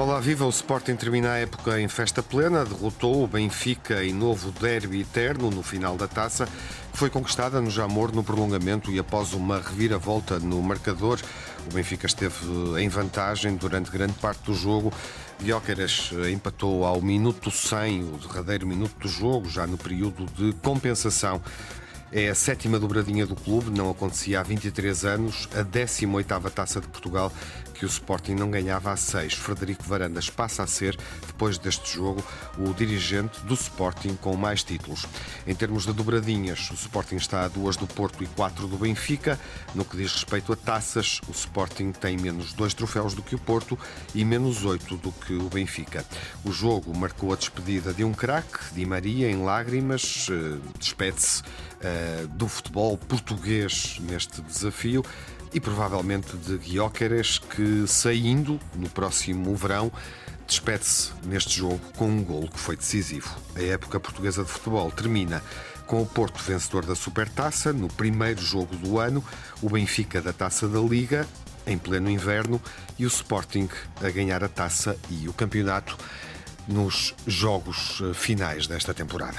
Olá, viva! O Sporting termina a época em festa plena, derrotou o Benfica em novo derby eterno no final da taça, que foi conquistada no Jamor no prolongamento e após uma reviravolta no marcador. O Benfica esteve em vantagem durante grande parte do jogo. Gyökeres empatou ao minuto 100, o derradeiro minuto do jogo, já no período de compensação. É a 7ª dobradinha do clube, não acontecia há 23 anos, a 18ª Taça de Portugal que o Sporting não ganhava há 6. Frederico Varandas passa a ser, depois deste jogo, o dirigente do Sporting com mais títulos. Em termos de dobradinhas, o Sporting está a 2 do Porto e 4 do Benfica. No que diz respeito a taças, o Sporting tem menos 2 troféus do que o Porto e menos 8 do que o Benfica. O jogo marcou a despedida de um craque, Di Maria, em lágrimas, despede-se do futebol português neste desafio e provavelmente de Gyökeres, que saindo no próximo verão despede-se neste jogo com um golo que foi decisivo. A época portuguesa de futebol termina com o Porto vencedor da Supertaça no primeiro jogo do ano, o Benfica da Taça da Liga em pleno inverno e o Sporting a ganhar a taça e o campeonato nos jogos finais desta temporada.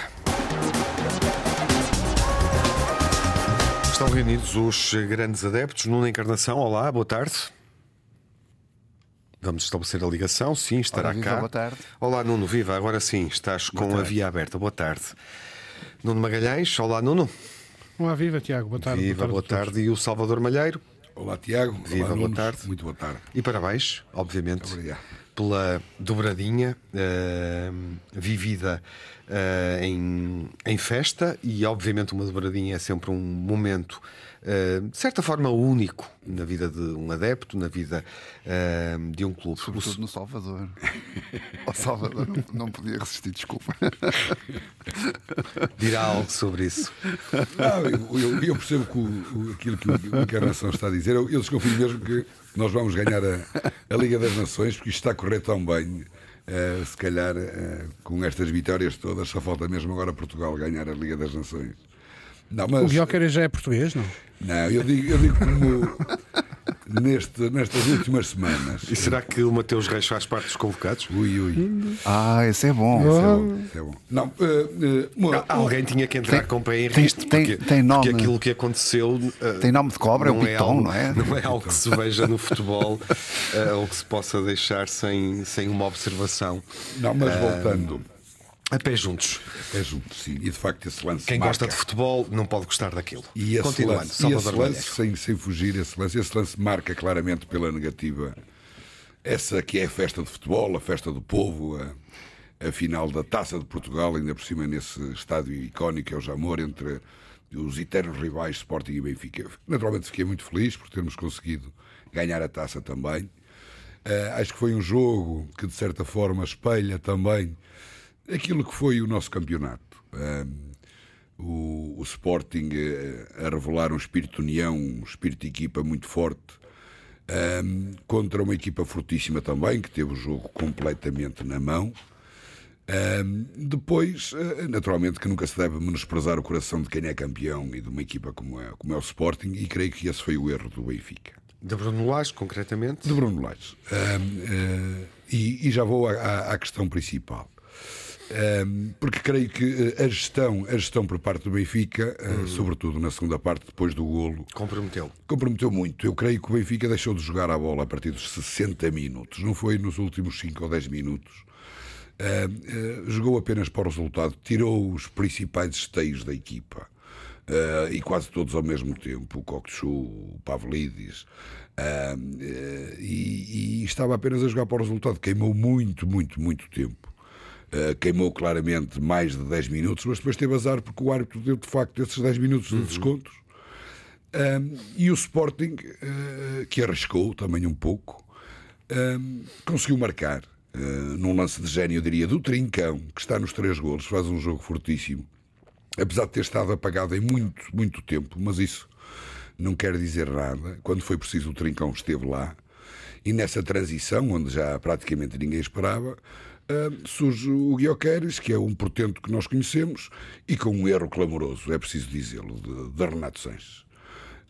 Estão reunidos os grandes adeptos. Nuno Encarnação, olá, boa tarde. Vamos estabelecer a ligação, sim, estará Olá, cá. viva, boa tarde. Olá, Nuno, viva, agora sim, estás com tarde. a via aberta, boa tarde. Nuno Magalhães, olá, Nuno. Olá, viva, Tiago, boa tarde. Viva, boa tarde. E o Salvador Malheiro. Olá, Tiago. Viva, Olá, boa Nunes. tarde. Muito boa tarde. E parabéns, obviamente, Obrigado. pela dobradinha vivida em festa, e obviamente uma dobradinha é sempre um momento de certa forma único na vida de um adepto, na vida de um clube. Sobretudo no Salvador. O Salvador não podia resistir, desculpa. Dirá algo sobre isso. Não, eu percebo aquilo que o Encarnação está a dizer. Eu desconfio mesmo que nós vamos ganhar a Liga das Nações, porque isto está a correr tão bem. Se calhar com estas vitórias todas só falta mesmo agora Portugal ganhar a Liga das Nações. Não, mas... O Gyökeres já é português, não? Não, eu digo como nestas últimas semanas. E será que o Mateus Reis faz parte dos convocados? Ui. Esse é bom. Isso é bom. Não, Alguém tinha que entrar com o pé em tem- risco, tem- porque, tem nome. porque aquilo que aconteceu Tem nome de cobra, é o Piton, algo, não é? Não é algo que se veja no futebol ou que se possa deixar sem uma observação. não, mas voltando. A pé juntos. É junto, sim. E de facto esse lance Quem marca. gosta de futebol não pode gostar daquilo. E esse Continuando, lance, Salvador Malheiro. sem fugir, esse lance marca claramente pela negativa essa que é a festa de futebol, a festa do povo, a final da Taça de Portugal, ainda por cima nesse estádio icónico que é o Jamor, entre os eternos rivais Sporting e Benfica. Naturalmente fiquei muito feliz por termos conseguido ganhar a taça também. Acho que foi um jogo que de certa forma espelha também aquilo que foi o nosso campeonato. O Sporting a revelar um espírito de união, um espírito de equipa muito forte, contra uma equipa fortíssima também, que teve o jogo completamente na mão. Depois, naturalmente que nunca se deve menosprezar o coração de quem é campeão e de uma equipa como é o Sporting, e creio que esse foi o erro do Benfica. De Bruno Lage, concretamente. De Bruno Lage. E já vou à questão principal. Porque creio que a gestão por parte do Benfica, sobretudo na segunda parte, depois do golo, comprometeu muito. Eu creio que o Benfica deixou de jogar a bola a partir dos 60 minutos, não foi nos últimos 5 ou 10 minutos. Jogou apenas para o resultado, tirou os principais esteios da equipa, e quase todos ao mesmo tempo, o Cockchu, o Pavlidis, e estava apenas a jogar para o resultado. Queimou muito tempo. Queimou claramente mais de 10 minutos, mas depois teve azar porque o árbitro deu de facto esses 10 minutos de descontos. E o Sporting, que arriscou também um pouco, conseguiu marcar num lance de gênio, eu diria, do Trincão, que está nos 3 golos, faz um jogo fortíssimo, apesar de ter estado apagado em muito tempo, mas isso não quer dizer nada. Quando foi preciso, o Trincão esteve lá, e nessa transição, onde já praticamente ninguém esperava, surge o Gyökeres, que é um portento que nós conhecemos, e com um erro clamoroso, é preciso dizê-lo, de Renato Sanches.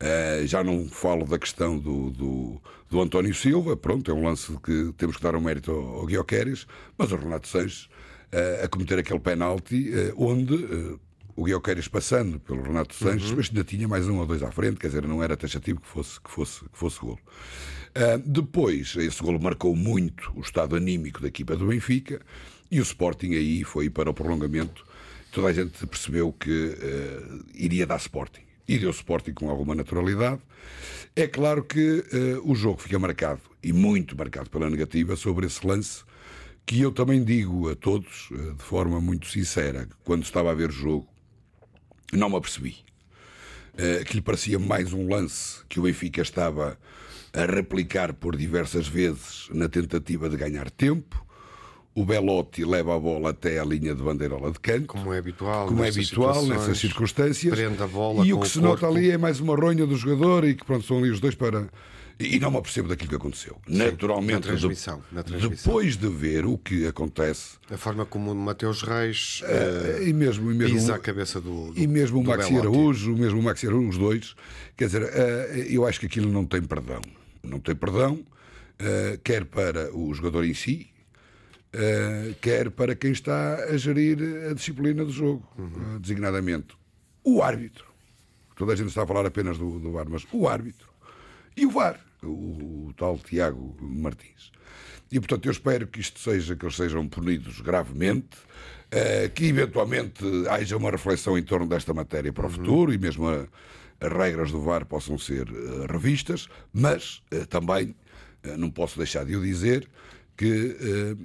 Já não falo da questão do António Silva, pronto, é um lance que temos que dar um mérito ao Gyökeres, mas o Renato Sanches a cometer aquele penalti onde o Gyökeres passando pelo Renato Sanches, mas ainda tinha mais 1 ou 2 à frente, quer dizer, não era taxativo que fosse golo. Depois, esse golo marcou muito o estado anímico da equipa do Benfica, e o Sporting aí foi para o prolongamento. Toda a gente percebeu que iria dar Sporting. E deu Sporting com alguma naturalidade. É claro que o jogo fica marcado, e muito marcado pela negativa, sobre esse lance, que eu também digo a todos, de forma muito sincera, quando estava a ver o jogo, não me apercebi. Que lhe parecia mais um lance que o Benfica estava a replicar por diversas vezes na tentativa de ganhar tempo. O Belotti leva a bola até a linha de bandeirola de canto, como é habitual nessas circunstâncias, prende a bola, e o que se nota ali é mais uma ronha do jogador, e que pronto, são ali os dois para... E não me apercebo daquilo que aconteceu. Sim, naturalmente, na transmissão. Depois de ver o que acontece, a forma como o Mateus Reis e mesmo pisa a cabeça do e mesmo o Maxi Belotti. Araújo, os dois, quer dizer, eu acho que aquilo não tem perdão. Não tem perdão, quer para o jogador em si, quer para quem está a gerir a disciplina do jogo, designadamente o árbitro. Toda a gente está a falar apenas do VAR, mas o árbitro e o VAR, o tal Tiago Martins. E portanto eu espero que eles sejam punidos gravemente, que eventualmente haja uma reflexão em torno desta matéria para o futuro, e mesmo as regras do VAR possam ser revistas, mas também não posso deixar de eu dizer que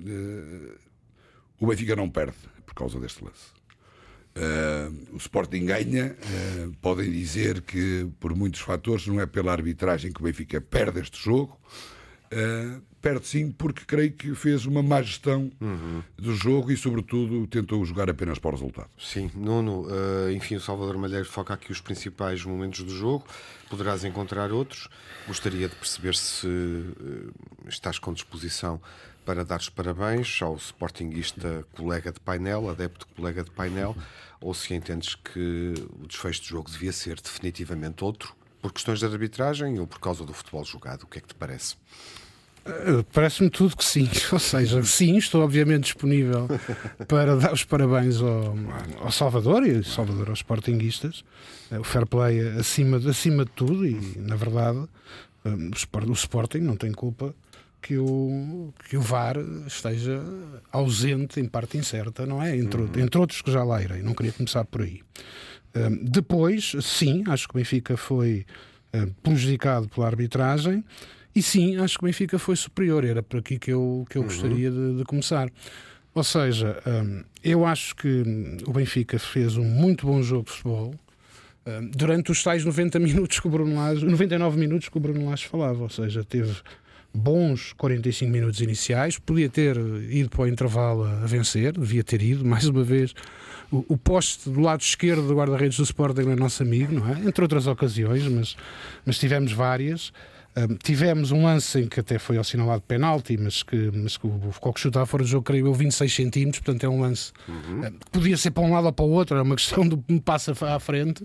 o Benfica não perde por causa deste lance. O Sporting ganha, podem dizer que por muitos fatores, não é pela arbitragem que o Benfica perde este jogo, perde sim porque creio que fez uma má gestão do jogo e sobretudo tentou jogar apenas para o resultado. Sim, Nuno, enfim, o Salvador Malheiro foca aqui os principais momentos do jogo, poderás encontrar outros. Gostaria de perceber se estás com disposição para dar os parabéns ao sportinguista colega de painel, adepto colega de painel, ou se entendes que o desfecho do jogo devia ser definitivamente outro, por questões de arbitragem ou por causa do futebol jogado. O que é que te parece? Parece-me tudo que sim. Ou seja, sim, estou obviamente disponível para dar os parabéns ao Salvador e aos sportinguistas. O fair play acima de tudo, e na verdade o Sporting não tem culpa que o VAR esteja ausente em parte incerta, não é? Entre outros que já lá irei. Não queria começar por aí. Depois, sim, acho que o Benfica foi prejudicado pela arbitragem, e sim, acho que o Benfica foi superior. Era por aqui que eu gostaria de começar. Ou seja, eu acho que o Benfica fez um muito bom jogo de futebol durante os tais 99 minutos que o Bruno Lage falava. Ou seja, teve bons 45 minutos iniciais, podia ter ido para o intervalo a vencer, devia ter ido, mais uma vez. O poste do lado esquerdo do guarda-redes do Sporting é nosso amigo, não é? Entre outras ocasiões, mas tivemos várias. Tivemos um lance em que até foi assinalado penalti, mas que o Coque chutava fora do jogo, creio eu, 26 centímetros, portanto é um lance que podia ser para um lado ou para o outro, é uma questão de me passa à frente.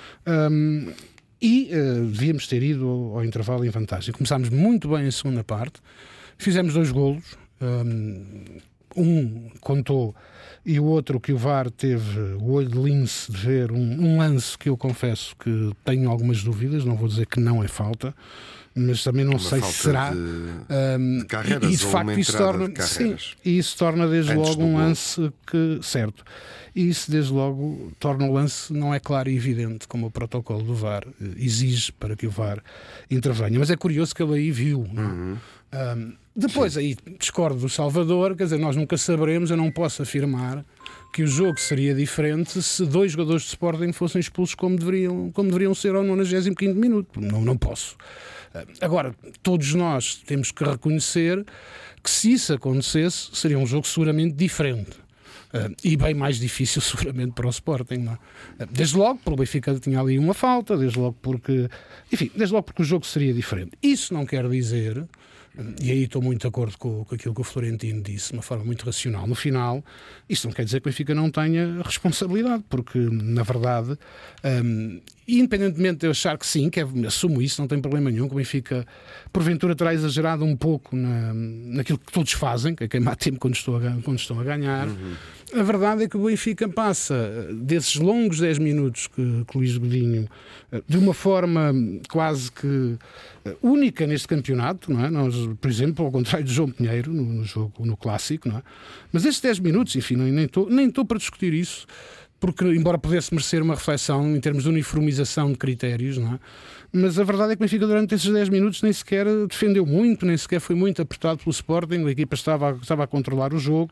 Devíamos ter ido ao intervalo em vantagem. Começámos muito bem a segunda parte, fizemos 2 golos, um contou e o outro que o VAR teve o olho de lince de ver um lance que eu confesso que tenho algumas dúvidas, não vou dizer que não é falta, mas também não sei se será de carreiras, e de facto isso torna desde logo um lance certo. E isso, desde logo, torna o lance não é claro e evidente, como o protocolo do VAR exige para que o VAR intervenha. Mas é curioso que ele aí viu. Depois, aí discordo do Salvador, quer dizer, nós nunca saberemos, eu não posso afirmar que o jogo seria diferente se 2 jogadores de Sporting fossem expulsos como deveriam ser ao 95º minuto. Não posso. Agora, todos nós temos que reconhecer que se isso acontecesse, seria um jogo seguramente diferente. E bem mais difícil seguramente para o Sporting, não é? Desde logo porque o Benfica tinha ali uma falta, desde logo porque o jogo seria diferente. Isso não quer dizer e aí estou muito de acordo com aquilo que o Florentino disse, de uma forma muito racional. No final, isto não quer dizer que o Benfica não tenha responsabilidade, porque, na verdade, independentemente de eu achar que sim, assumo isso, não tem problema nenhum, que o Benfica, porventura, terá exagerado um pouco naquilo que todos fazem, que é queimar tempo quando estão a ganhar. A verdade é que o Benfica passa desses longos 10 minutos que o Luís Godinho, de uma forma quase que única neste campeonato, não é? Nós, por exemplo, ao contrário do João Pinheiro no Clássico, não é? Mas esses 10 minutos, enfim, nem estou para discutir isso, porque embora pudesse merecer uma reflexão em termos de uniformização de critérios, não é? Mas a verdade é que o Benfica durante esses 10 minutos nem sequer defendeu muito, nem sequer foi muito apertado pelo Sporting, a equipa estava a controlar o jogo.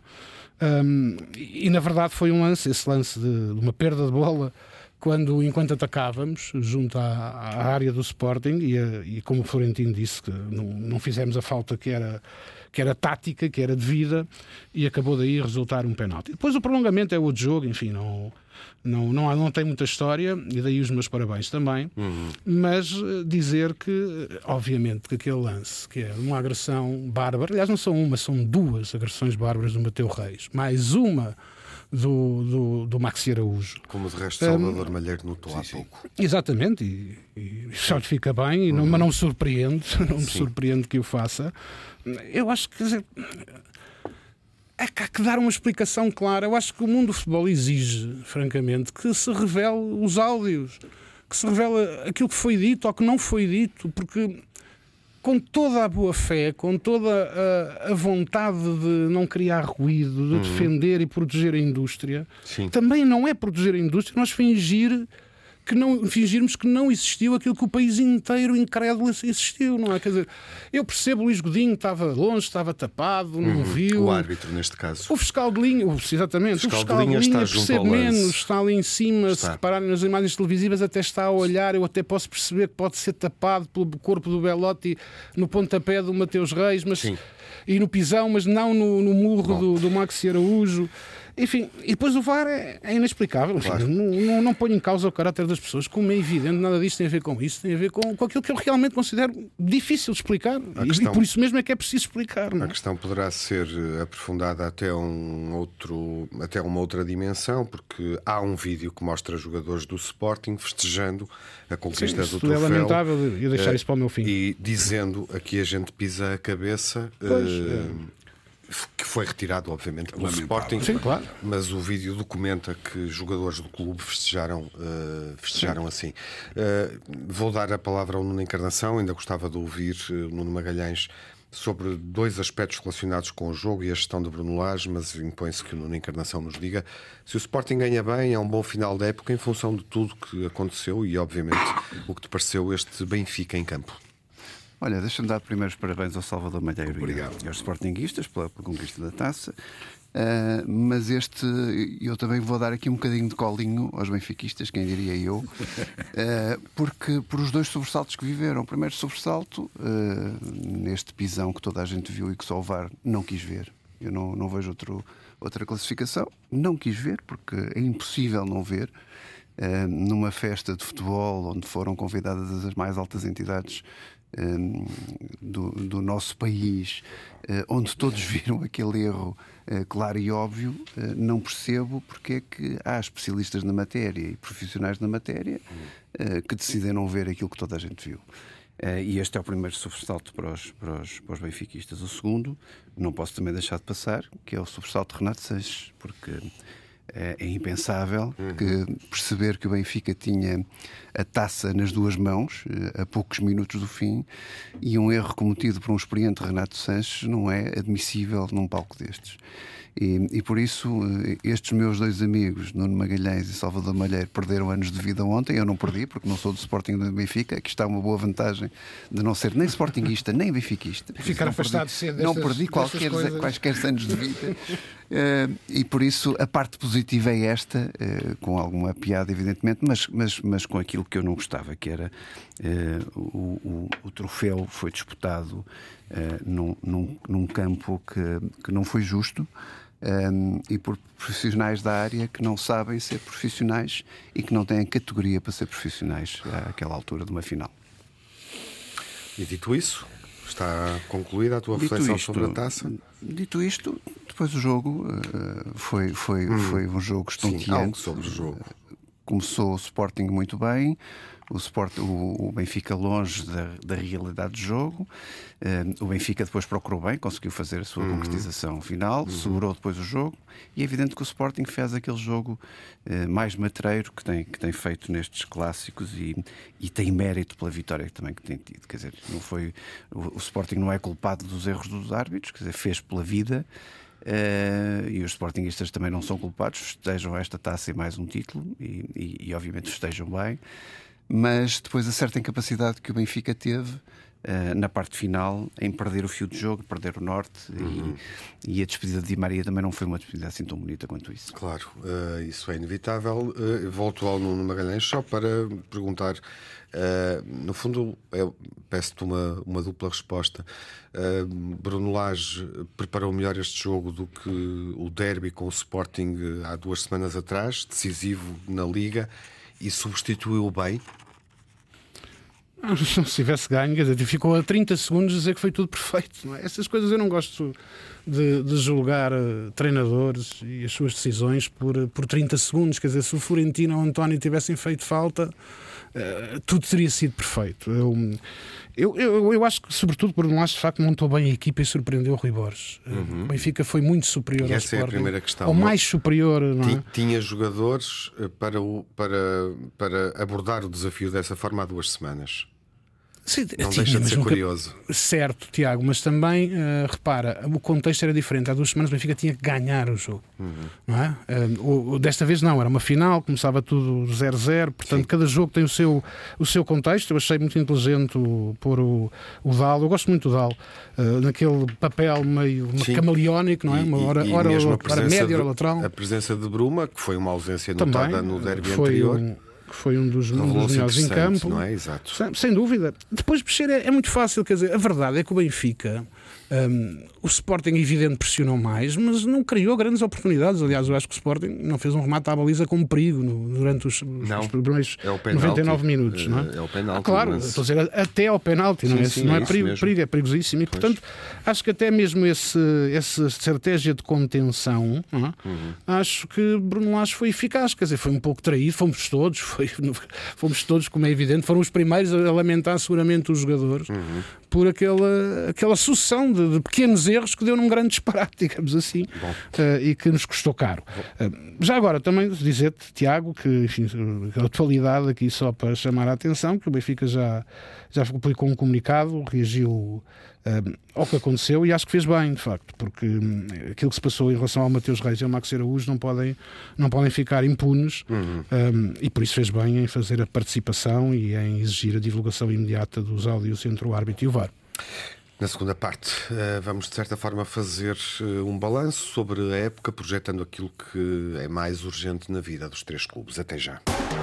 E na verdade foi esse lance de uma perda de bola enquanto atacávamos junto à área do Sporting e como o Florentino disse, que não fizemos a falta que era tática, que era devida, e acabou daí resultar um penalti. Depois o prolongamento é outro jogo, enfim, não tem muita história, e daí os meus parabéns também. Mas dizer que, obviamente, que aquele lance, que é uma agressão bárbara, aliás não são uma, são duas agressões bárbaras do Mateu Reis, mais uma do Maxi Araújo. Como de resto Salvador Malheiro notou há pouco. Exatamente, e só lhe fica bem, mas não me surpreende, surpreende que o faça. Eu acho que, quer dizer, há que dar uma explicação clara. Eu acho que o mundo do futebol exige, francamente, que se revele os áudios, que se revele aquilo que foi dito ou que não foi dito, porque com toda a boa fé, com toda a vontade de não criar ruído, de defender e proteger a indústria, também não é proteger a indústria nós fingirmos que não existiu aquilo que o país inteiro incrédulo existiu, não é? Quer dizer, eu percebo, o Luís Godinho estava longe, estava tapado, não viu. O árbitro, neste caso. O fiscal de linha, exatamente, o fiscal de linha está percebe menos, está ali em cima, se repararem nas imagens televisivas, até está a olhar, eu até posso perceber que pode ser tapado pelo corpo do Belotti no pontapé do Mateus Reis, mas, e no pisão, mas não no murro do Maxi Araújo. Enfim, e depois o VAR é inexplicável. Claro. Não ponho em causa o caráter das pessoas, como é evidente, nada disto tem a ver com isso, tem a ver com aquilo que eu realmente considero difícil de explicar. E por isso mesmo é que é preciso explicar. Não é? A questão poderá ser aprofundada até uma outra dimensão, porque há um vídeo que mostra jogadores do Sporting festejando a conquista do troféu. É lamentável eu deixar isso para o meu fim. E dizendo aqui a gente pisa a cabeça. Que foi retirado, obviamente, pelo Sporting. Sim, claro. Mas o vídeo documenta que jogadores do clube festejaram assim. Vou dar a palavra ao Nuno Encarnação. Ainda gostava de ouvir Nuno Magalhães sobre dois aspectos relacionados com o jogo e a gestão de Bruno Lage, mas impõe-se que o Nuno Encarnação nos diga se o Sporting ganha bem, é um bom final da época em função de tudo que aconteceu e, obviamente, o que te pareceu este Benfica em campo. Olha, deixa-me dar primeiro os parabéns ao Salvador Malheiro e aos sportinguistas pela conquista da taça. Mas eu também vou dar aqui um bocadinho de colinho aos benfiquistas, quem diria eu, porque por os dois sobressaltos que viveram. O primeiro sobressalto, neste pisão que toda a gente viu e que só o VAR não quis ver. Eu não vejo outra classificação. Não quis ver, porque é impossível não ver. Numa festa de futebol onde foram convidadas as mais altas entidades do nosso país, onde todos viram aquele erro claro e óbvio, não percebo porque é que há especialistas na matéria e profissionais na matéria que decidem não ver aquilo que toda a gente viu. E este é o primeiro sobressalto para os benfiquistas. O segundo, não posso também deixar de passar, que é o sobressalto de Renato Sanches, porque é impensável perceber que o Benfica tinha a taça nas duas mãos a poucos minutos do fim, e um erro cometido por um experiente Renato Sanches não é admissível num palco destes. E por isso estes meus dois amigos, Nuno Magalhães e Salvador Malheiro, perderam anos de vida ontem. Eu não perdi, porque não sou do Sporting do Benfica. Aqui está uma boa vantagem de não ser nem sportinguista nem benfiquista. Ficar afastado cedo. Não perdi quaisquer anos de vida. E por isso a parte positiva é esta, com alguma piada evidentemente, mas com aquilo que eu não gostava, que era o troféu foi disputado num campo que não foi justo, e por profissionais da área que não sabem ser profissionais e que não têm categoria para ser profissionais àquela altura de uma final. E dito isso, está concluída a tua reflexão sobre a taça? Dito isto, depois o jogo foi um jogo estonteante. Algo sobre o jogo. Começou o Sporting muito bem, o Benfica longe da realidade do jogo. O Benfica depois procurou bem, conseguiu fazer a sua concretização final, segurou depois o jogo, e é evidente que o Sporting fez aquele jogo mais matreiro que tem feito nestes clássicos e tem mérito pela vitória também que tem tido. Quer dizer, não foi, o Sporting não é culpado dos erros dos árbitros, quer dizer, fez pela vida. E os sportinguistas também não são culpados, festejam esta taça e mais um título e obviamente festejam bem, mas depois a certa incapacidade que o Benfica teve na parte final em perder o fio de jogo, perder o norte, e a despedida de Di Maria também não foi uma despedida assim tão bonita quanto isso. Claro, isso é inevitável. Volto ao Nuno Magalhães só para perguntar, no fundo peço-te uma dupla resposta. Bruno Lage preparou melhor este jogo do que o derby com o Sporting há 2 semanas atrás, decisivo na Liga, e substituiu bem? Se tivesse ganho, quer dizer, ficou a 30 segundos dizer que foi tudo perfeito, não é? Essas coisas eu não gosto de julgar treinadores e as suas decisões por 30 segundos. Quer dizer, se o Florentino ou o António tivessem feito falta, tudo teria sido perfeito. Eu acho que, sobretudo, por um lado, de facto, montou bem a equipa e surpreendeu o Rui Borges. O Benfica foi muito superior ao Sporting. Essa é a primeira questão. Ou mais superior, não é? Tinha jogadores para abordar o desafio dessa forma há 2 semanas. Sim, não deixa de ser curioso. Certo, Tiago, mas também, repara, o contexto era diferente. Há 2 semanas o Benfica tinha que ganhar o jogo. Não é? Desta vez não, era uma final, começava tudo 0-0, portanto, cada jogo tem o seu contexto. Eu achei muito inteligente pôr o Dal. Eu gosto muito do Dal, naquele papel meio camaleónico, não é? Uma hora média, hora lateral. A presença de Bruma, que foi uma ausência notada no derby anterior. Foi um dos melhores em campo, não é? Exato. Sem dúvida. Depois mexer é muito fácil, quer dizer, a verdade é que o Benfica, o Sporting evidente pressionou mais, mas não criou grandes oportunidades. Aliás, eu acho que o Sporting não fez um remate à baliza com perigo durante os primeiros 99 minutos, não é? É o penalti. Claro, estou a dizer, até ao penalti, não é? Sim, não é perigo, é perigosíssimo. E, portanto, acho que até mesmo essa estratégia de contenção, não é? Acho que Bruno Lage foi eficaz, quer dizer, foi um pouco traído, fomos todos, como é evidente, foram os primeiros a lamentar seguramente os jogadores por aquela sucessão de pequenos erros que deu num grande disparate, digamos assim, e que nos custou caro. Já agora também dizer-te, Tiago, que enfim, a atualidade aqui só para chamar a atenção, que o Benfica já publicou um comunicado, reagiu ao que aconteceu e acho que fez bem, de facto, porque aquilo que se passou em relação ao Mateus Reis e ao Max Araújo não podem ficar impunes, e por isso fez bem em fazer a participação e em exigir a divulgação imediata dos áudios entre o árbitro e o VAR. Na segunda parte, vamos de certa forma fazer um balanço sobre a época, projetando aquilo que é mais urgente na vida dos 3 clubes. Até já.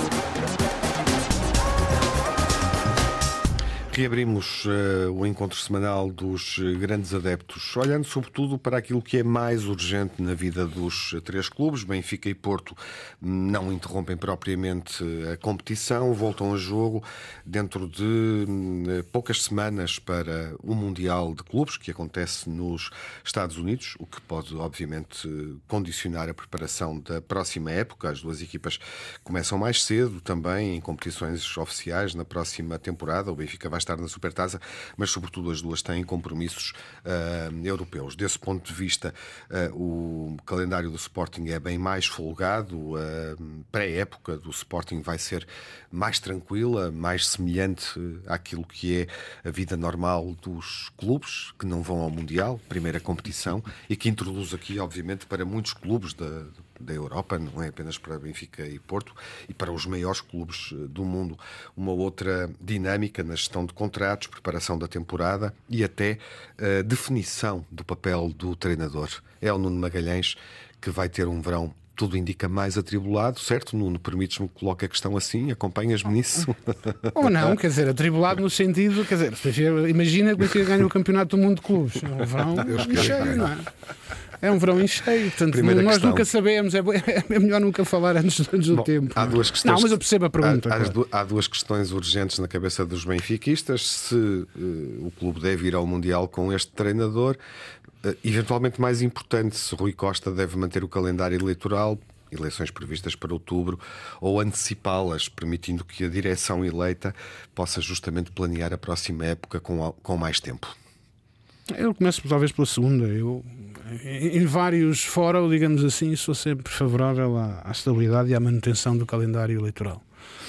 Reabrimos o encontro semanal dos grandes adeptos, olhando sobretudo para aquilo que é mais urgente na vida dos 3 clubes. Benfica e Porto não interrompem propriamente a competição, voltam a jogo dentro de poucas semanas para o Mundial de Clubes, que acontece nos Estados Unidos, o que pode, obviamente, condicionar a preparação da próxima época. As 2 equipas começam mais cedo também em competições oficiais na próxima temporada. O Benfica vai estar na Supertaça, mas sobretudo as 2 têm compromissos europeus. Desse ponto de vista, o calendário do Sporting é bem mais folgado. A pré-época do Sporting vai ser mais tranquila, mais semelhante àquilo que é a vida normal dos clubes que não vão ao Mundial, primeira competição, e que introduz aqui, obviamente, para muitos clubes da Europa, não é apenas para Benfica e Porto, e para os maiores clubes do mundo, uma outra dinâmica na gestão de contratos, preparação da temporada e até definição do papel do treinador. É o Nuno Magalhães que vai ter um verão, tudo indica, mais atribulado, certo, Nuno? Permites-me que coloque a questão assim? Acompanhas-me nisso? Ou não, quer dizer, atribulado no sentido, quer dizer, imagina que o Benfica ganha o Campeonato do Mundo de Clubes. É um verão cheio, não é? É um verão em cheio, portanto Primeira nós questão. nunca sabemos, é melhor nunca falar antes do Bom, tempo. há duas questões. Não, mas eu percebo a pergunta. Claro. Há duas questões urgentes na cabeça dos benfiquistas. Se o clube deve ir ao Mundial com este treinador, eventualmente mais importante, se Rui Costa deve manter o calendário eleitoral, eleições previstas para outubro, ou antecipá-las, permitindo que a direção eleita possa justamente planear a próxima época com mais tempo. Eu começo talvez pela segunda. Eu, em vários fóruns, digamos assim, sou sempre favorável à estabilidade e à manutenção do calendário eleitoral.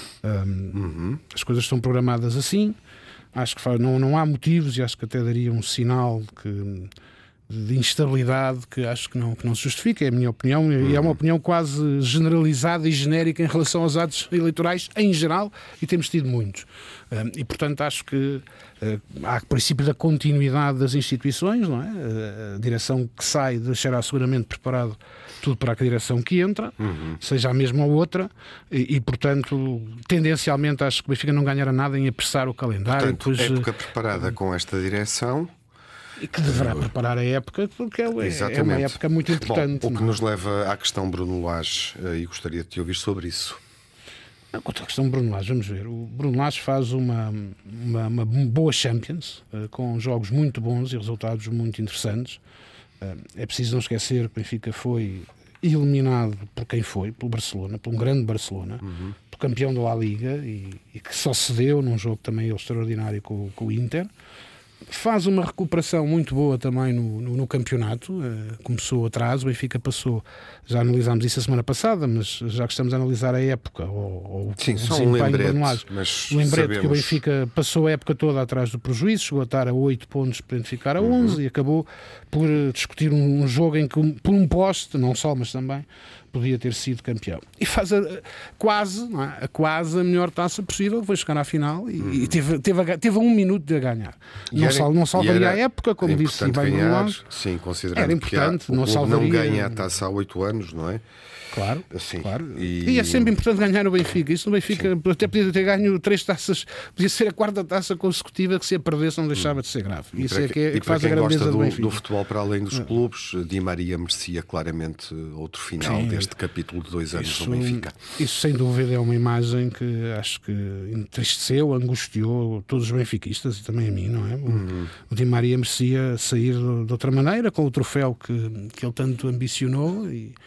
As coisas estão programadas assim. Acho que não há motivos, e acho que até daria um sinal de instabilidade que acho que não se justifica. É a minha opinião, e é uma opinião quase generalizada e genérica em relação aos atos eleitorais em geral, e temos tido muitos. E portanto acho que há o princípio da continuidade das instituições, não é? A direção que sai deixará seguramente preparado tudo para a direção que entra, seja a mesma ou outra, e portanto tendencialmente acho que o Benfica não ganhará nada em apressar o calendário. Portanto, época preparada com esta direção. E que deverá preparar a época, porque é uma época muito importante. Bom, o que nos leva à questão Bruno Lage, e gostaria de te ouvir sobre isso. Quanto à questão Bruno Lage, vamos ver. O Bruno Lage faz uma boa Champions, com jogos muito bons e resultados muito interessantes. É preciso não esquecer que o Benfica foi eliminado por quem foi, pelo Barcelona, por um grande Barcelona, por campeão da La Liga, e que só cedeu num jogo também extraordinário com o Inter. Faz uma recuperação muito boa também no campeonato. Começou atrás, o Benfica passou. Já analisámos isso a semana passada, mas já que estamos a analisar a época ou sim, o só desempenho um lembrete, do Bruno Lage, mas que o Benfica passou a época toda atrás do prejuízo, chegou a estar a 8 pontos para ficar a 11 e acabou por discutir um jogo em que, por um poste, não só, mas também podia ter sido campeão. E faz quase a melhor taça possível, foi chegar à final e teve um minuto de a ganhar. Não salvaria a época, como disse bem Bruno Lage. Sim, considerando era importante, que o clube não ganha a taça há 8 anos, não é? Claro, assim, claro. E é sempre importante ganhar no Benfica. Isso no Benfica até podia ter ganho 3 taças, podia ser a 4ª taça consecutiva, que se a perdesse não deixava de ser grave. Isso é que faz a grandeza do Benfica. Do futebol para além dos clubes, Di Maria merecia claramente outro final deste capítulo de 2 anos no Benfica. Isso sem dúvida é uma imagem que acho que entristeceu, angustiou todos os benfiquistas e também a mim, não é? O Di Maria merecia sair de outra maneira, com o troféu que ele tanto ambicionou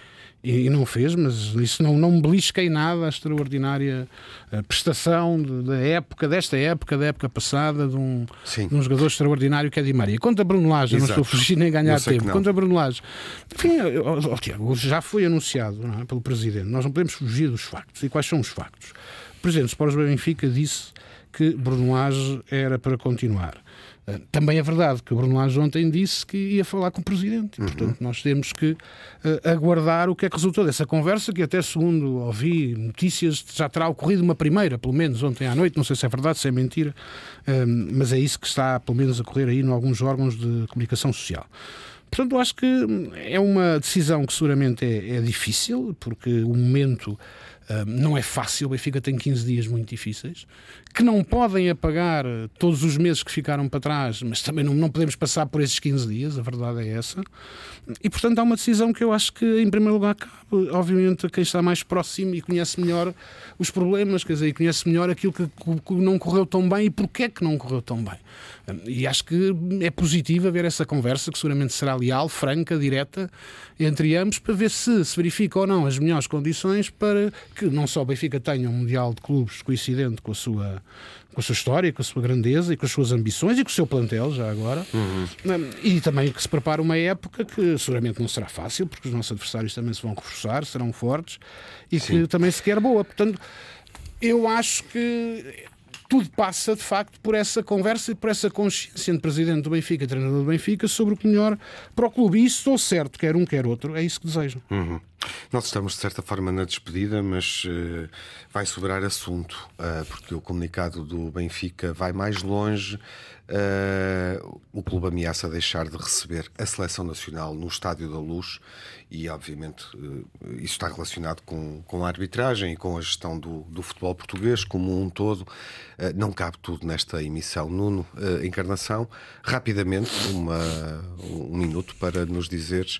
e não fez, mas isso não me belisca em nada a extraordinária prestação desta época, da época passada, de um jogador extraordinário que é Di Maria. Quanto a Bruno Lage, eu não estou a fugir nem ganhar tempo. Quanto a Bruno Lage, enfim, Tiago, já foi anunciado, não é, pelo Presidente. Nós não podemos fugir dos factos. E quais são os factos? O Presidente do Sport Benfica disse que Bruno Lage era para continuar. Também é verdade que o Bruno Lage ontem disse que ia falar com o Presidente. E, portanto, nós temos que aguardar o que é que resultou dessa conversa, que até segundo ouvi notícias já terá ocorrido uma primeira, pelo menos ontem à noite, não sei se é verdade, se é mentira, mas é isso que está pelo menos a ocorrer aí em alguns órgãos de comunicação social. Portanto, eu acho que é uma decisão que seguramente é difícil, porque o momento não é fácil. O Benfica tem 15 dias muito difíceis, que não podem apagar todos os meses que ficaram para trás, mas também não podemos passar por esses 15 dias, a verdade é essa. E, portanto, há uma decisão que eu acho que, em primeiro lugar, cabe, obviamente, a quem está mais próximo e conhece melhor os problemas, quer dizer, e conhece melhor aquilo que não correu tão bem e porquê que não correu tão bem. E acho que é positivo haver essa conversa, que seguramente será leal, franca, direta, entre ambos, para ver se verifica ou não as melhores condições para que não só o Benfica tenha um Mundial de Clubes coincidente com a sua história, com a sua grandeza e com as suas ambições e com o seu plantel, já agora. E também que se prepare uma época que seguramente não será fácil, porque os nossos adversários também se vão reforçar, serão fortes, e que também se quer boa. Portanto, eu acho que tudo passa, de facto, por essa conversa e por essa consciência entre Presidente do Benfica e treinador do Benfica sobre o que melhor para o clube. E isso estou certo, quer um, quer outro, é isso que desejo. Nós estamos, de certa forma, na despedida, mas vai sobrar assunto, porque o comunicado do Benfica vai mais longe O clube ameaça deixar de receber a seleção nacional no Estádio da Luz e, obviamente, isso está relacionado com a arbitragem e com a gestão do futebol português como um todo. Não cabe tudo nesta emissão. Nuno Encarnação, rapidamente, um minuto para nos dizeres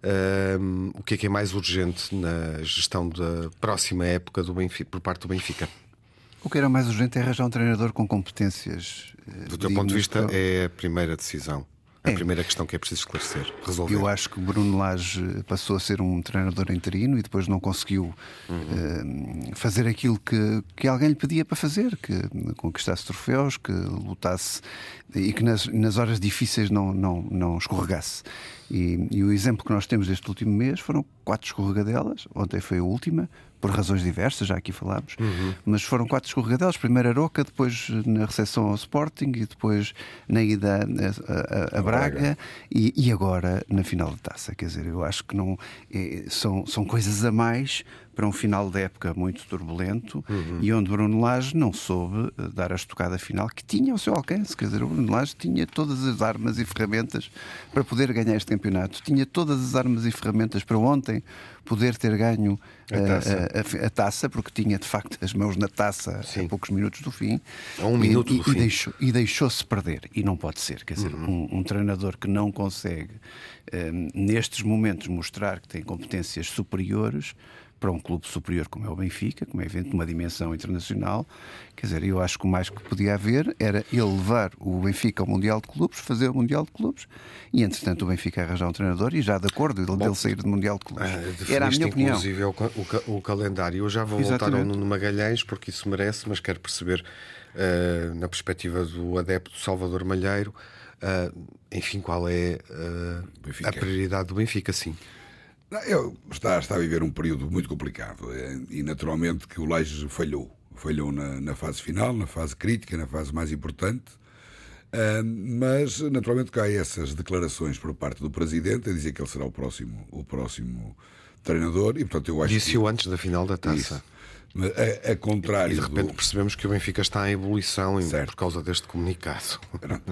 o que é mais urgente na gestão da próxima época do Benfica, por parte do Benfica. O que era mais urgente é arranjar um treinador com competências. Do teu ponto de vista, é a primeira decisão. A primeira questão que é preciso esclarecer, resolver. Eu acho que o Bruno Lage passou a ser um treinador interino e depois não conseguiu fazer aquilo que alguém lhe pedia para fazer, que conquistasse troféus, que lutasse e que nas horas difíceis não escorregasse. E o exemplo que nós temos deste último mês foram 4 escorregadelas. Ontem foi a última, por razões diversas, já aqui falámos, mas foram 4 escorregadelas, primeiro a Aroca, depois na recepção ao Sporting e depois na ida a Braga e agora na final da taça. Quer dizer, eu acho que não são coisas a mais para um final de época muito turbulento e onde Bruno Lage não soube dar a estocada final que tinha ao seu alcance. Quer dizer, o Bruno Lage tinha todas as armas e ferramentas para poder ganhar este campeonato, tinha todas as armas e ferramentas para ontem poder ter ganho a taça, porque tinha de facto as mãos na taça. Sim. A poucos minutos do fim. A um minuto do fim. E deixou-se perder. E não pode ser. Quer dizer, um treinador que não consegue nestes momentos mostrar que tem competências superiores para um clube superior como é o Benfica, como é evidente, uma dimensão internacional. Quer dizer, eu acho que o mais que podia haver era ele levar o Benfica ao Mundial de Clubes, fazer o Mundial de Clubes e, entretanto, o Benfica arranjar um treinador e já de acordo dele sair do Mundial de Clubes. Era a minha opinião. Inclusive, o calendário. Eu já vou voltar ao Nuno Magalhães, porque isso merece, mas quero perceber, na perspectiva do adepto Salvador Malheiro, enfim, qual é a prioridade do Benfica, sim. Está a viver um período muito complicado e naturalmente que o Lage falhou na fase final, na fase crítica, na fase mais importante, mas naturalmente que há essas declarações por parte do Presidente a dizer que ele será o próximo treinador e portanto eu acho disse-o antes da final da taça. Isso. Mas a contrário, e de repente percebemos que o Benfica está em ebulição por causa deste comunicado.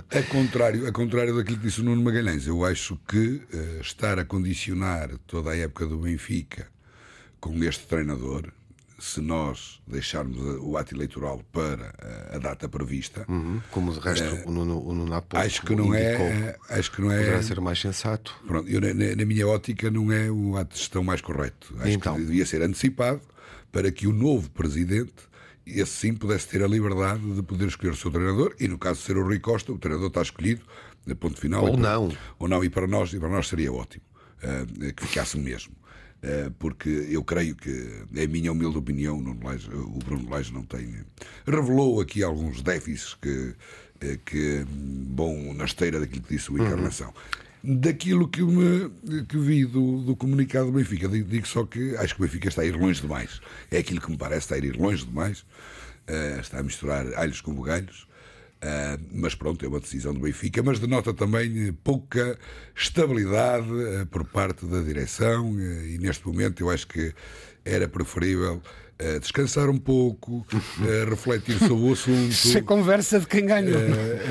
A contrário daquilo que disse o Nuno Magalhães, eu acho que estar a condicionar toda a época do Benfica com este treinador, se nós deixarmos o ato eleitoral para a data prevista, como de resto o Nuno há pouco acho que não é, poderá ser mais sensato. Pronto, na minha ótica não é o ato de gestão mais correto. Acho que devia ser antecipado para que o novo presidente, esse sim, pudesse ter a liberdade de poder escolher o seu treinador e, no caso de ser o Rui Costa, o treinador está escolhido, a ponto final. Ou não, e para nós seria ótimo que ficasse mesmo. Porque eu creio que, é a minha humilde opinião, o Bruno Lage não tem. Revelou aqui alguns déficits que vão na esteira daquilo que disse o Encarnação. Daquilo que vi do comunicado do Benfica, digo só que acho que o Benfica está a ir longe demais. É aquilo que me parece, está a ir longe demais. Está a misturar alhos com bugalhos. Mas pronto, é uma decisão do Benfica, mas denota também pouca estabilidade por parte da direção e neste momento eu acho que era preferível descansar um pouco, refletir sobre o assunto. Isso é conversa de quem ganhou.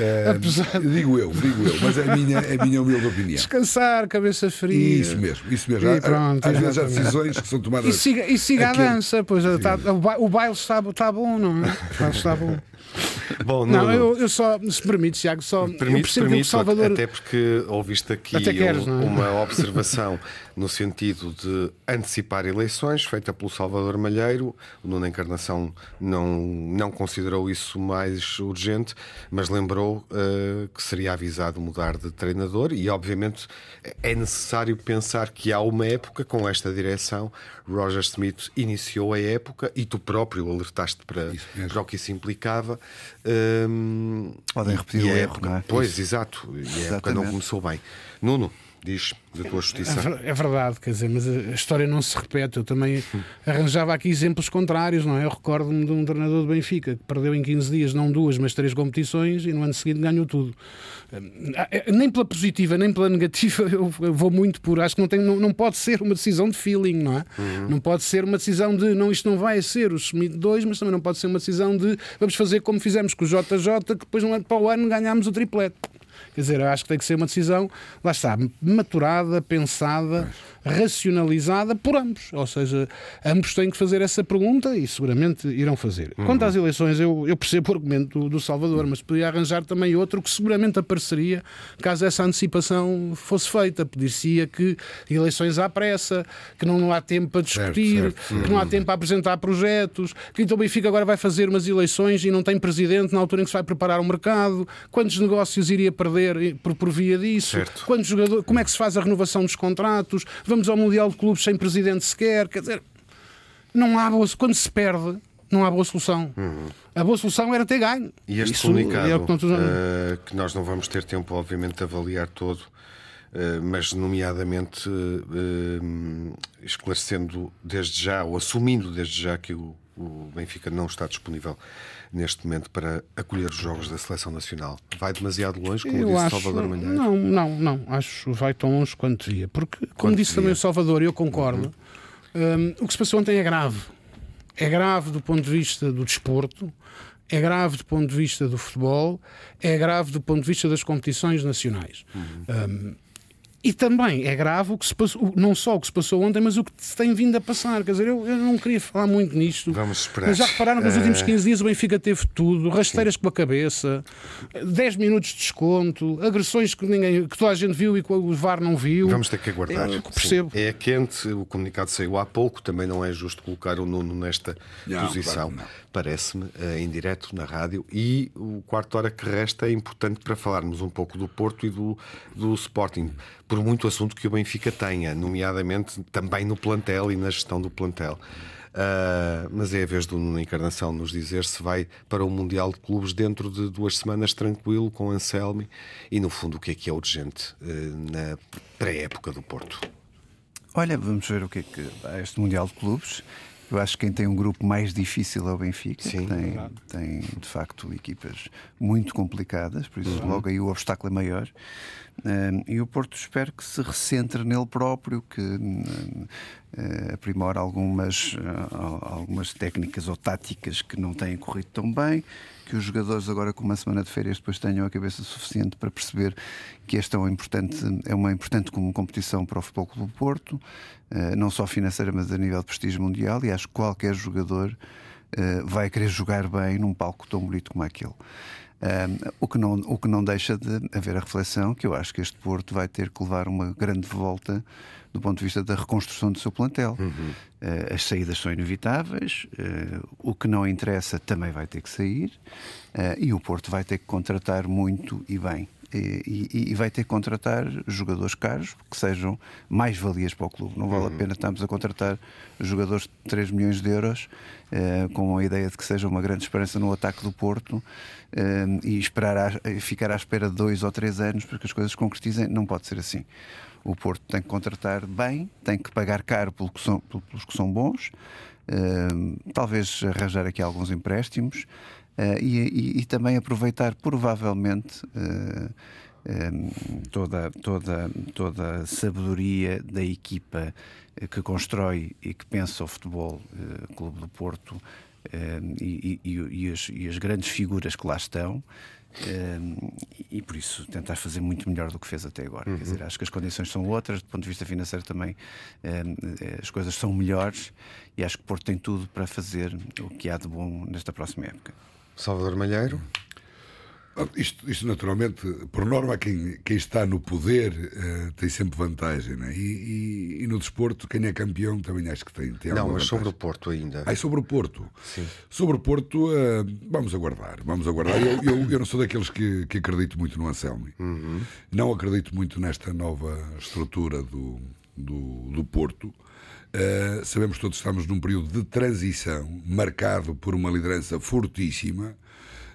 Digo eu, mas é a minha humilde opinião. Descansar, cabeça fria. Isso mesmo. Pronto, às vezes há decisões que são tomadas. E siga a dança, pois o baile está bom, não é? Está bom. Bom, não, eu só, se permite, Tiago, eu percebo que o Salvador. Até porque ouviste aqui uma observação no sentido de antecipar eleições feita pelo Salvador Malheiro. O Nuno Encarnação não considerou isso mais urgente, mas lembrou que seria avisado mudar de treinador e, obviamente, é necessário pensar que há uma época com esta direção. Roger Smith iniciou a época e tu próprio alertaste para o que isso implicava. Podem repetir o erro, não é? Pois, exato. E a época não começou bem. Nuno, Diz, da tua justiça. É verdade, quer dizer, mas a história não se repete. Eu também arranjava aqui exemplos contrários, não é? Eu recordo-me de um treinador do Benfica que perdeu em 15 dias, não 2, mas 3 competições e no ano seguinte ganhou tudo. Nem pela positiva, nem pela negativa, eu vou muito por... Acho que não pode ser uma decisão de feeling, não é? Não pode ser uma decisão de, não, isto não vai ser o Schmidt 2, mas também não pode ser uma decisão de, vamos fazer como fizemos com o JJ, que depois para o ano ganhámos o triplete. Quer dizer, eu acho que tem que ser uma decisão, lá está, maturada, pensada, racionalizada por ambos. Ou seja, ambos têm que fazer essa pergunta e seguramente irão fazer. Quanto às eleições, eu percebo o argumento do Salvador, mas podia arranjar também outro que seguramente apareceria caso essa antecipação fosse feita. Pedir-se-ia que eleições à pressa, que não há tempo para discutir, que não há tempo para apresentar projetos, que então o Benfica agora vai fazer umas eleições e não tem presidente na altura em que se vai preparar o mercado, quantos negócios iria perder por via disso, quantos jogadores, como é que se faz a renovação dos contratos, vamos ao Mundial de Clubes sem presidente sequer, quer dizer, não há quando se perde, não há boa solução. A boa solução era ter ganho. E este comunicado, que nós não vamos ter tempo, obviamente, de avaliar todo, mas nomeadamente esclarecendo desde já, ou assumindo desde já que o Benfica não está disponível neste momento para acolher os jogos da Seleção Nacional. Vai demasiado longe, como disse Salvador Malheiro? Não. Acho que vai tão longe quanto devia. Porque, como disse também o Salvador, e eu concordo, o que se passou ontem é grave. É grave do ponto de vista do desporto, é grave do ponto de vista do futebol, é grave do ponto de vista das competições nacionais. E também é grave o que se passou, não só o que se passou ontem, mas o que se tem vindo a passar. Quer dizer, eu não queria falar muito nisto. Vamos esperar. Mas já repararam que nos últimos 15 dias o Benfica teve tudo, rasteiras com a cabeça, 10 minutos de desconto, agressões que toda a gente viu e que o VAR não viu. Vamos ter que aguardar. Percebo. É quente, o comunicado saiu há pouco, também não é justo colocar o Nuno nesta posição. Claro, parece-me, em direto na rádio, e o quarto hora que resta é importante para falarmos um pouco do Porto e do Sporting, por muito assunto que o Benfica tenha, nomeadamente também no plantel e na gestão do plantel. Mas é a vez do Nuno Encarnação nos dizer se vai para o Mundial de Clubes dentro de 2 semanas, tranquilo, com Anselmi, e no fundo o que é urgente na pré-época do Porto. Olha, vamos ver o que é que há este Mundial de Clubes. Eu acho que quem tem um grupo mais difícil é o Benfica. Sim, tem de facto equipas muito complicadas, por isso logo aí o obstáculo é maior. E o Porto espero que se recentre nele próprio, que aprimore algumas técnicas ou táticas que não têm corrido tão bem, que os jogadores agora com uma semana de férias depois tenham a cabeça suficiente para perceber que esta é uma importante competição para o Futebol Clube do Porto, não só financeira, mas a nível de prestígio mundial, e acho que qualquer jogador vai querer jogar bem num palco tão bonito como aquele. O que não deixa de haver a reflexão que eu acho que este Porto vai ter que levar uma grande volta do ponto de vista da reconstrução do seu plantel. As saídas são inevitáveis, o que não interessa também vai ter que sair, e o Porto vai ter que contratar muito e bem. E vai ter que contratar jogadores caros que sejam mais-valias para o clube. Não vale a pena estarmos a contratar jogadores de 3 milhões de euros com a ideia de que seja uma grande esperança no ataque do Porto e ficar à espera de 2 ou 3 anos para que as coisas se concretizem. Não pode ser assim. O Porto tem que contratar bem, tem que pagar caro pelos que são bons, talvez arranjar aqui alguns empréstimos. E também aproveitar provavelmente toda a sabedoria da equipa que constrói e que pensa o Futebol Clube do Porto e as grandes figuras que lá estão. E por isso tentar fazer muito melhor do que fez até agora. Quer dizer, acho que as condições são outras, do ponto de vista financeiro também as coisas são melhores, e acho que o Porto tem tudo para fazer o que há de bom nesta próxima época. Salvador Malheiro? Isto naturalmente, por norma, quem está no poder tem sempre vantagem, né? E no desporto, quem é campeão também acho que tem não, mas vantagem. Sobre o Porto ainda. Sobre o Porto. Sim. Sobre o Porto, vamos aguardar. Eu não sou daqueles que acredito muito no Anselmi. Não acredito muito nesta nova estrutura do Porto. Sabemos que todos estamos num período de transição marcado por uma liderança fortíssima.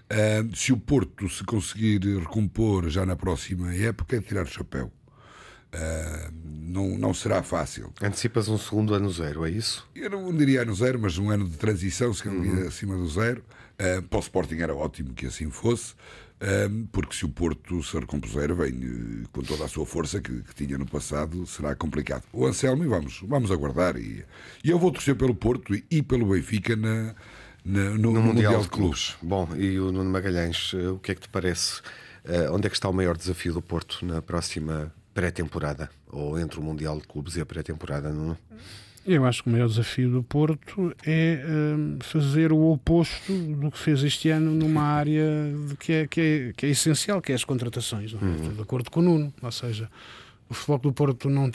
Se o Porto se conseguir recompor já na próxima época, é tirar o chapéu. Não será fácil. Antecipas um segundo ano zero, é isso? Eu não diria ano zero, mas um ano de transição, se calhar acima do zero. Para o Sporting era ótimo que assim fosse, porque se o Porto se recompuser bem com toda a sua força que tinha no passado, será complicado. O Anselmo, vamos aguardar. E eu vou torcer pelo Porto e pelo Benfica no Mundial de Clubes. Bom, e o Nuno Magalhães, o que é que te parece? Onde é que está o maior desafio do Porto na próxima pré-temporada? Ou entre o Mundial de Clubes e a pré-temporada, Nuno? Eu acho que o maior desafio do Porto é fazer o oposto do que fez este ano numa área que é essencial, que é as contratações. Não é? Estou de acordo com o Nuno. Ou seja, o Futebol do Porto não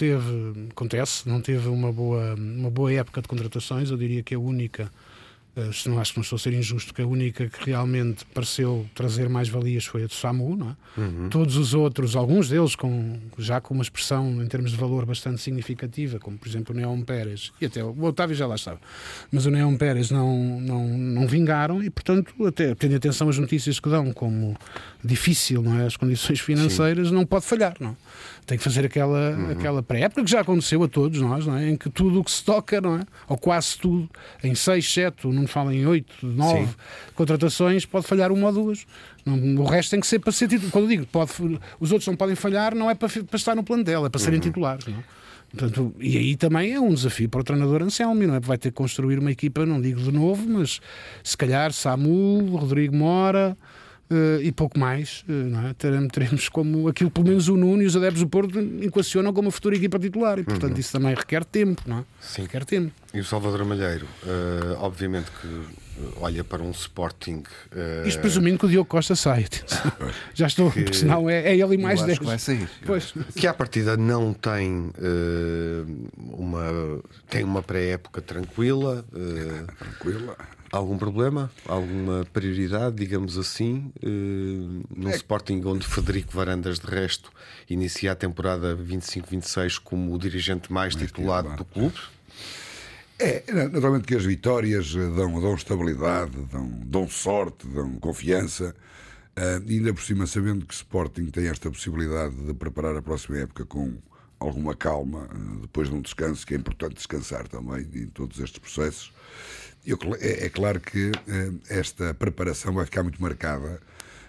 teve uma boa época de contratações. Eu diria que a única, acho que não estou a ser injusto, que a única que realmente pareceu trazer mais valias foi a do SAMU, não é? Todos os outros, alguns deles já com uma expressão em termos de valor bastante significativa, como por exemplo o Neon Pérez, e até o Otávio já lá estava, mas o Neon Pérez não vingaram e portanto, até tendo atenção às notícias que dão como difícil, não é? As condições financeiras, não pode falhar, não é? Tem que fazer aquela pré-época que já aconteceu a todos nós, não é? Em que tudo o que se toca, não é? Ou quase tudo, em 6, 7, não fala em 8, 9 contratações, pode falhar uma ou duas. O resto tem que ser para ser titular. Quando eu digo os outros não podem falhar, não é para estar no plantel, é para serem titulares, não é? Portanto, e aí também é um desafio para o treinador Anselmo, não é? Vai ter que construir uma equipa, não digo de novo, mas se calhar Samu, Rodrigo Mora. E pouco mais, não é? Teremos como aquilo, pelo menos o Nuno e os adeptos do Porto equacionam como a futura equipa titular e portanto isso também requer tempo, não é? Sim. Requer tempo. E o Salvador Malheiro, obviamente que olha para um Sporting. Isto presumindo que o Diogo Costa sai. Já estou, porque senão é ele e mais 10. Vai sair. Pois. Que à partida não tem tem uma pré-época tranquila. Tranquila. Algum problema? Alguma prioridade, digamos assim, num Sporting onde Federico Varandas, de resto, inicia a temporada 25-26 como o dirigente mais titulado do clube? Naturalmente que as vitórias dão estabilidade, dão sorte, dão confiança. Ainda por cima, sabendo que o Sporting tem esta possibilidade de preparar a próxima época com alguma calma, depois de um descanso, que é importante descansar também em todos estes processos. É claro que esta preparação vai ficar muito marcada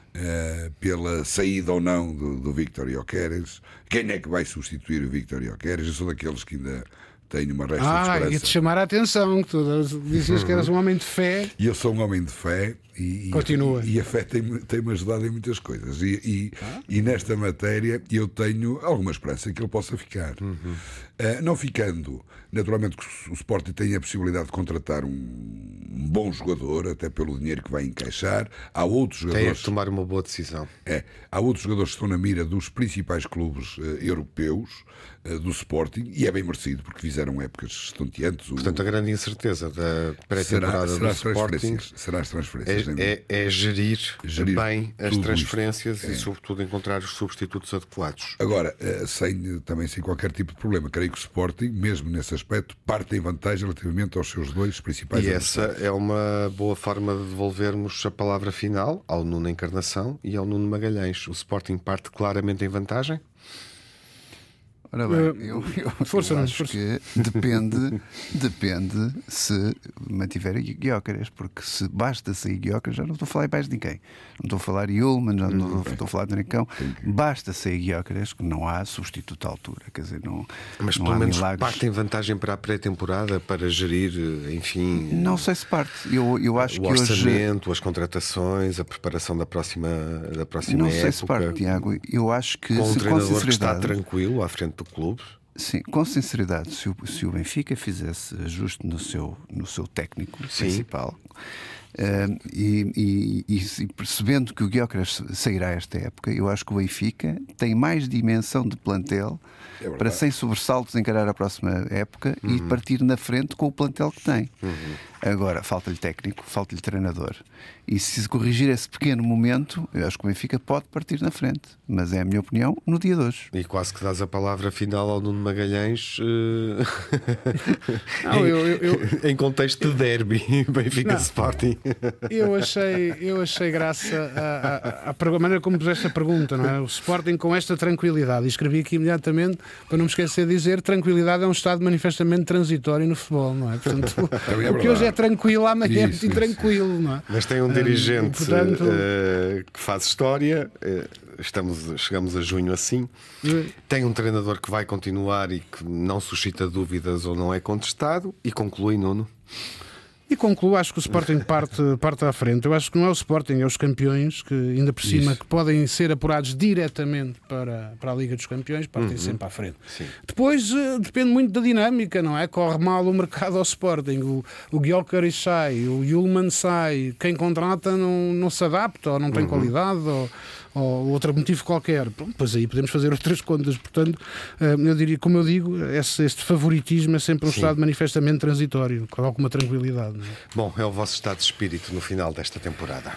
pela saída ou não do Víctor Gyökeres. Quem é que vai substituir o Víctor Gyökeres? Eu sou daqueles que ainda tenho uma resta de esperança. Ia-te chamar a atenção, que tu dizias que eras um homem de fé. E eu sou um homem de fé Continua. E a fé tem-me ajudado em muitas coisas. E nesta matéria eu tenho alguma esperança que ele possa ficar. Não ficando, naturalmente que o Sporting tem a possibilidade de contratar um bom jogador, até pelo dinheiro que vai encaixar. Há outros jogadores. Tem que tomar uma boa decisão. Há outros jogadores que estão na mira dos principais clubes europeus do Sporting, e é bem merecido, porque fizeram épocas estonteantes. Portanto, a grande incerteza da pré-temporada do Sporting será as transferências. É gerir bem as transferências isto. E, sobretudo, encontrar os substitutos adequados. Agora, também sem qualquer tipo de problema. Creio que o Sporting, mesmo nesse aspecto, parte em vantagem relativamente aos seus dois principais adversários. Essa é uma boa forma de devolvermos a palavra final ao Nuno Encarnação e ao Nuno Magalhães. O Sporting parte claramente em vantagem? Ora bem, eu acho que depende se mantiver Gyökeres, porque se basta sair Gyökeres, já não estou a falar em mais de ninguém, não estou a falar em Ullmann, já não estou a falar de Rincão, basta sair Gyökeres, que não há substituto à altura, quer dizer, mas não pelo há menos milagres. parte em vantagem para a pré-temporada, para gerir, enfim, não sei se parte. Eu acho o que orçamento, hoje, as contratações, a preparação da próxima não época. sei se parte, Tiago. Eu acho que com um treinador que está sinceridade, tranquilo à frente do clube. sim, com sinceridade, se o Benfica fizesse ajuste no seu técnico principal, e percebendo que o Gyökeres sairá esta época, eu acho que o Benfica tem mais dimensão de plantel para, sem sobressaltos, encarar a próxima época e partir na frente com o plantel que tem. Agora, falta-lhe técnico, falta-lhe treinador. E se corrigir esse pequeno momento, eu acho que o Benfica pode partir na frente. Mas é a minha opinião no dia de hoje. E quase que dás a palavra final ao Nuno Magalhães Não, em contexto de derby, Benfica Sporting. Eu achei graça à maneira como puseste a pergunta, não é? O Sporting com esta tranquilidade. E escrevi aqui imediatamente, para não me esquecer de dizer, tranquilidade é um estado manifestamente transitório no futebol, não é? Portanto, o que hoje é tranquilo, amanhã é muito intranquilo, não é? Mas tem um dirigente portanto... que faz história. Chegamos a junho assim. Tem um treinador que vai continuar e que não suscita dúvidas ou não é contestado. E conclui, Nuno. E concluo, acho que o Sporting parte à frente. Eu acho que não é o Sporting, é os campeões, que ainda por cima que podem ser apurados diretamente para a Liga dos Campeões, partem sempre à frente. Sim. Depois depende muito da dinâmica, não é? Corre mal o mercado ao Sporting, o Gyökeres sai, o Hjulmand sai, quem contrata não se adapta ou não tem qualidade ou outro motivo qualquer. Pois aí podemos fazer outras contas. Portanto, eu diria, como eu digo, este favoritismo é sempre um estado manifestamente transitório, com alguma tranquilidade. Não é? Bom, é o vosso estado de espírito no final desta temporada.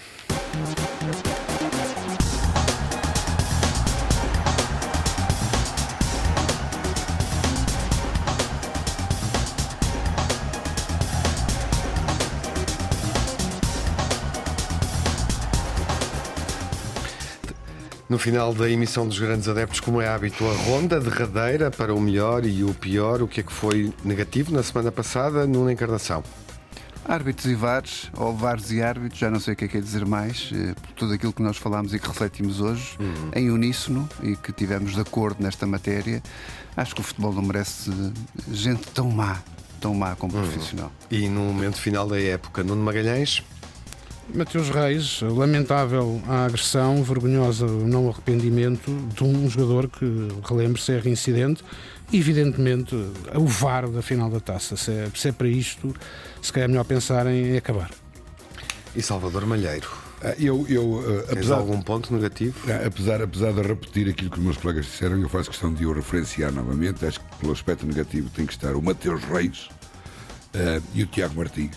No final da emissão dos Grandes Adeptos, como é hábito, a ronda derradeira para o melhor e o pior. O que é que foi negativo na semana passada numa encarnação? Árbitros e VARs, ou VARs e árbitros, já não sei o que é dizer mais, por tudo aquilo que nós falámos e que refletimos hoje, em uníssono, e que tivemos de acordo nesta matéria. Acho que o futebol não merece gente tão má como profissional. E no momento final da época, Nuno Magalhães? Mateus Reis, lamentável a agressão, vergonhosa o não arrependimento de um jogador que, relembre-se, é reincidente. E, evidentemente, o VAR da final da taça. Se é para isto, se calhar é melhor pensar em acabar. E Salvador Malheiro? Apesar de algum ponto negativo? Apesar de repetir aquilo que os meus colegas disseram, eu faço questão de o referenciar novamente. Acho que pelo aspecto negativo tem que estar o Mateus Reis e o Tiago Martins.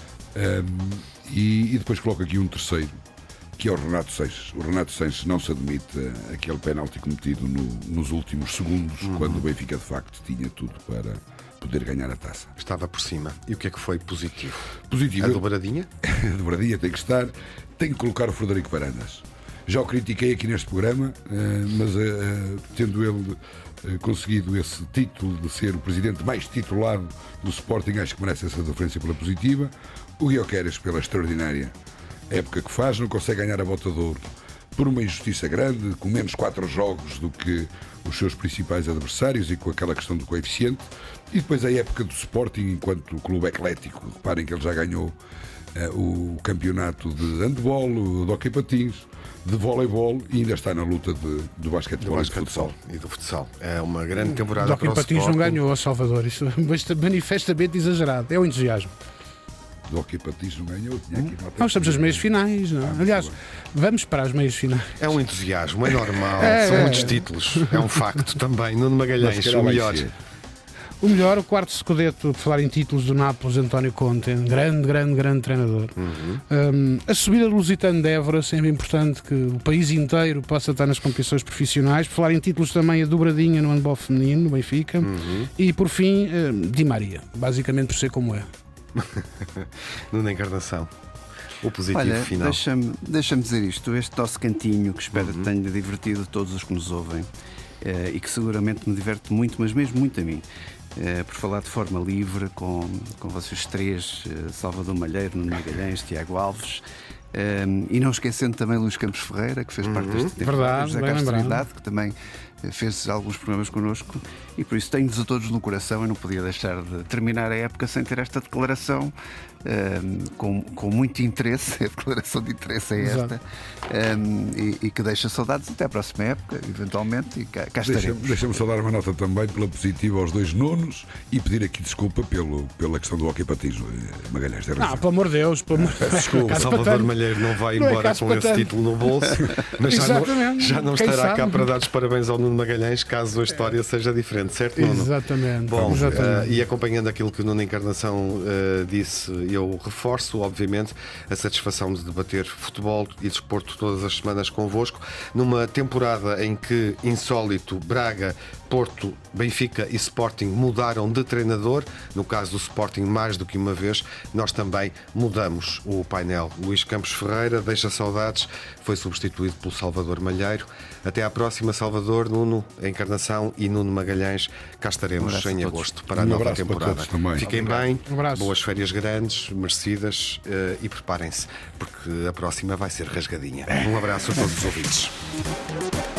E depois coloco aqui um terceiro, que é o Renato Seixas. O Renato Seixas não se admite aquele penalti cometido nos últimos segundos, quando o Benfica de facto tinha tudo para poder ganhar a taça. Estava por cima. E o que é que foi positivo? Positivo. A dobradinha? A dobradinha tem que estar. Tem que colocar o Frederico Varandas. Já o critiquei aqui neste programa, mas tendo ele conseguido esse título de ser o presidente mais titulado do Sporting, acho que merece essa referência pela positiva. O Gyökeres pela extraordinária época que faz, não consegue ganhar a Bota de Ouro por uma injustiça grande, com menos 4 jogos do que os seus principais adversários e com aquela questão do coeficiente. E depois a época do Sporting enquanto clube eclético. Reparem que ele já ganhou o campeonato de handball, de hóquei patins, de voleibol e ainda está na luta do basquetebol e do futsal. É uma grande temporada para o Sporting. O hóquei patins não ganhou a Salvador, isso é manifestamente exagerado, é o entusiasmo. Do hóquei patins não ganhou, tinha aqui nota. Nós estamos nas meias finais, não? Aliás, vamos para as meias finais. É um entusiasmo, é normal, são muitos títulos, é um facto também. Nuno Magalhães, o melhor. O melhor, o quarto Scudetto, por falar em títulos do Nápoles, António Conte, grande treinador. A subida do Lusitano de Évora, sempre importante que o país inteiro possa estar nas competições profissionais. Por falar em títulos também, a dobradinha no handball feminino, no Benfica. E por fim, Di Maria, basicamente por ser como é. Numa encarnação. O positivo. Olha, final. Deixa-me dizer isto. Este nosso cantinho, que espero que tenha divertido todos os que nos ouvem e que seguramente me diverte muito, mas mesmo muito a mim. Por falar de forma livre com vocês três, Salvador Malheiro, Nuno Magalhães, Tiago Alves, e não esquecendo também Luís Campos Ferreira, que fez parte deste tempo, José Castro Trindade, que também fez alguns programas connosco, e por isso tenho-vos a todos no coração. Eu não podia deixar de terminar a época sem ter esta declaração com muito interesse. A declaração de interesse é esta, e que deixa saudades até à próxima época, eventualmente, e cá estaremos. Deixa-me só dar uma nota também pela positiva aos dois nonos e pedir aqui desculpa pela questão do hóquei patins. Magalhães, tem razão. Pelo amor de Deus, desculpa, Salvador Malheiro não vai embora com esse título no bolso, mas já não estará cá para dar os parabéns ao Nuno Magalhães, caso a história seja diferente, certo, Nuno? Exatamente. Bom, e acompanhando aquilo que o Nuno Encarnação disse, eu reforço, obviamente, a satisfação de debater futebol e desporto todas as semanas convosco, numa temporada em que, insólito, Braga Porto, Benfica e Sporting mudaram de treinador. No caso do Sporting, mais do que uma vez. Nós também mudamos o painel. Luís Campos Ferreira deixa saudades, foi substituído pelo Salvador Malheiro. Até à próxima, Salvador, Nuno Encarnação e Nuno Magalhães. Cá estaremos em agosto para a nova temporada. Fiquem bem, boas férias grandes, merecidas, e preparem-se, porque a próxima vai ser rasgadinha. Um abraço a todos os ouvintes.